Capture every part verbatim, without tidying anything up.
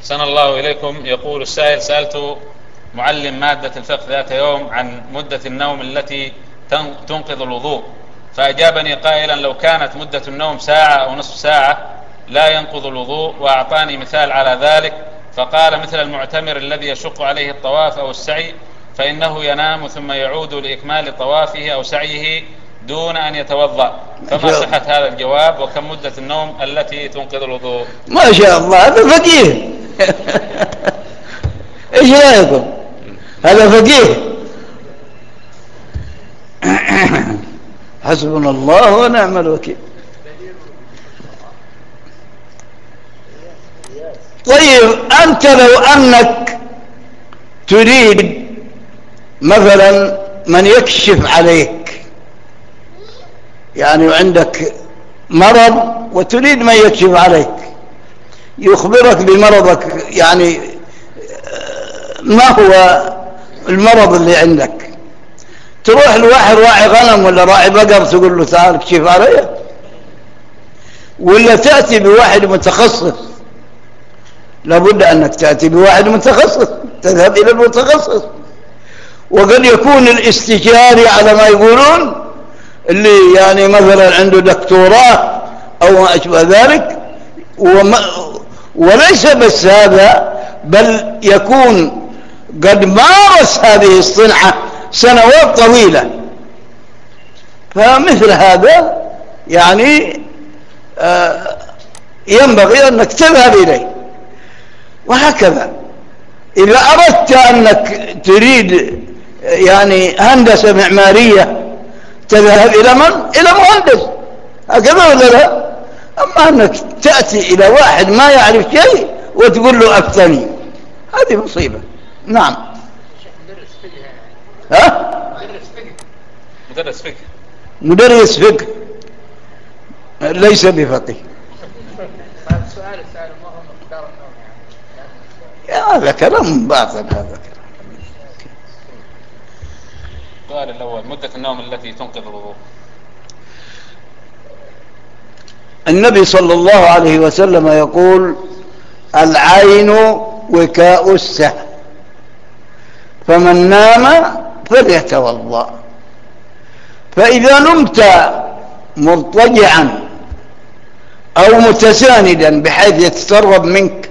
أحسن الله إليكم. يقول السائل: سألت معلم مادة الفقه ذات يوم عن مدة النوم التي تنقض الوضوء، فأجابني قائلا: لو كانت مدة النوم ساعة أو نصف ساعة لا ينقض الوضوء، وأعطاني مثال على ذلك فقال: مثل المعتمر الذي يشق عليه الطواف أو السعي فإنه ينام ثم يعود لإكمال طوافه أو سعيه دون أن يتوضأ، فما صحة هذا الجواب؟ وكم مدة النوم التي تنقض الوضوء؟ ما شاء الله، هذا فقيه. ايش رايكم؟ هذا فقيه. حسبنا الله ونعم الوكيل. طيب أنت لو أنك تريد مثلا من يكشف عليك، يعني عندك مرض وتريد من يكشف عليك يخبرك بمرضك، يعني ما هو المرض اللي عندك، تروح لواحد راعي غنم ولا راعي بقر تقول له تعال اكشف علي؟ ولا تأتي بواحد متخصص؟ لابد أنك تأتي بواحد متخصص، تذهب إلى المتخصص. وقد يكون الاستشاري على ما يقولون اللي يعني مثلا عنده دكتوراه أو ما أشبه ذلك، وما وليس بس هذا، بل يكون قد مارس هذه الصنعة سنوات طويلة. فمثل هذا يعني آه ينبغي أنك تذهب إليه. وهكذا إذا أردت أنك تريد يعني هندسة معمارية تذهب إلى من؟ إلى مهندس، هكذا ولا لا؟ أما أنك تأتي إلى واحد ما يعرف شيء وتقول له أفتني، هذه مصيبة. نعم. مدرس فقه. ها؟ مدرس فقه. مدرس فقه. مدرس فقه ليس بفقيه. السؤال السؤال ما هو مقدار النوم يعني؟ يا هذا كلام باطل. هذا كلام. السؤال الأول: مدة النوم التي تنقض الوضوء. النبي صلى الله عليه وسلم يقول: العين وكاء السهم، فمن نام فليتوضأ. فإذا نمت مضطجعا أو متساندا بحيث يتسرب منك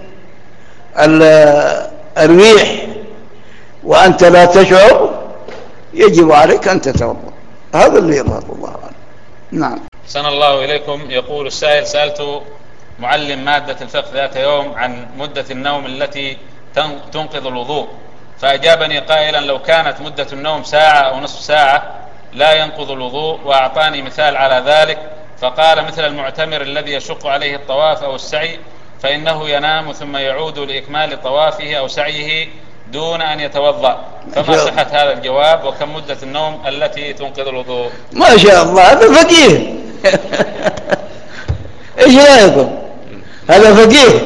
الريح وأنت لا تشعر، يجب عليك أن تتوضأ. هذا اللي يظهر الله عنه. نعم. أحسن الله إليكم. يقول السائل: سألت معلم مادة الفقه ذات يوم عن مدة النوم التي تنقض الوضوء، فأجابني قائلا: لو كانت مدة النوم ساعة أو نصف ساعة لا ينقض الوضوء، وأعطاني مثال على ذلك فقال: مثل المعتمر الذي يشق عليه الطواف أو السعي فإنه ينام ثم يعود لإكمال طوافه أو سعيه دون أن يتوضأ، فما صحة هذا الجواب؟ وكم مدة النوم التي تنقض الوضوء؟ ما شاء الله، هذا فقيه. ايش رايكم؟ هذا فقيه.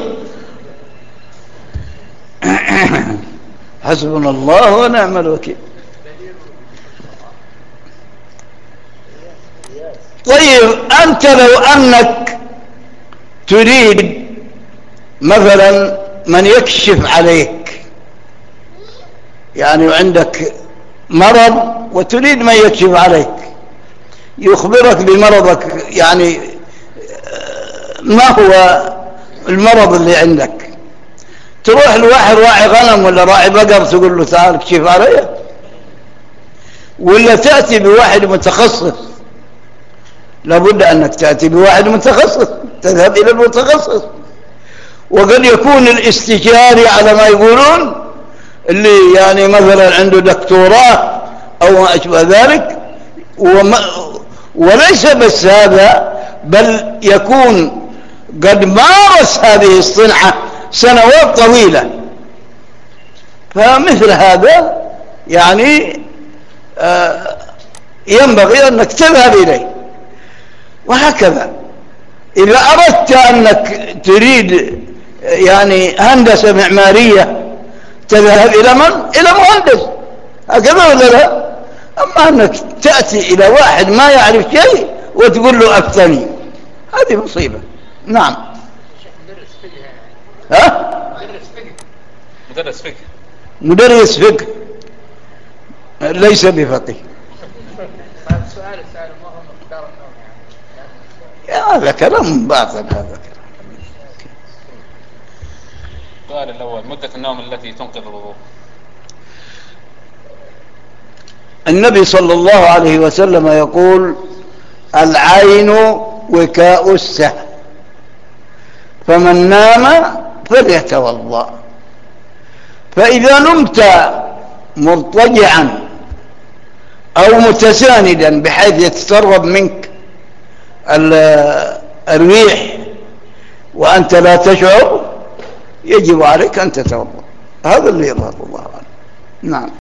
حسبنا الله ونعم الوكيل. طيب أنت لو أنك تريد مثلا من يكشف عليك، يعني عندك مرض وتريد من يكشف عليك يخبرك بمرضك، يعني ما هو المرض اللي عندك، تروح لواحد راعي غنم ولا راعي بقر تقول له تعال اكشف علي؟ ولا تأتي بواحد متخصص؟ لابد أنك تأتي بواحد متخصص، تذهب إلى المتخصص. وقد يكون الاستشاري على ما يقولون اللي يعني مثلا عنده دكتوراه أو ما أشبه ذلك، وما وليس بس هذا، بل يكون قد مارس هذه الصنعة سنوات طويلة. فمثل هذا يعني آه ينبغي أنك تذهب إليه. وهكذا إذا أردت أنك تريد يعني هندسة معمارية تذهب إلى من؟ إلى مهندس، هكذا ولا لا؟ أما أنك تأتي إلى واحد ما يعرف شيء وتقول له أفتني، هذه مصيبة. نعم. مدرس فقه. ها؟ مدرس فقه. مدرس فقه. مدرس فقه ليس بفقيه. طيب السؤال السؤال ما هو مقدار النوم يعني؟ يا هذا كلام باطل. هذا كلام. السؤال الأول مدة النوم التي تنقض الوضوء. النبي صلى الله عليه وسلم يقول العين وكاء السهم، فمن نام فليتوضأ. فإذا نمت مرتجعا أو متساندا بحيث يتسرب منك الريح وأنت لا تشعر، يجب عليك أن تتوضأ. هذا اللي يظهر الله عنه. نعم.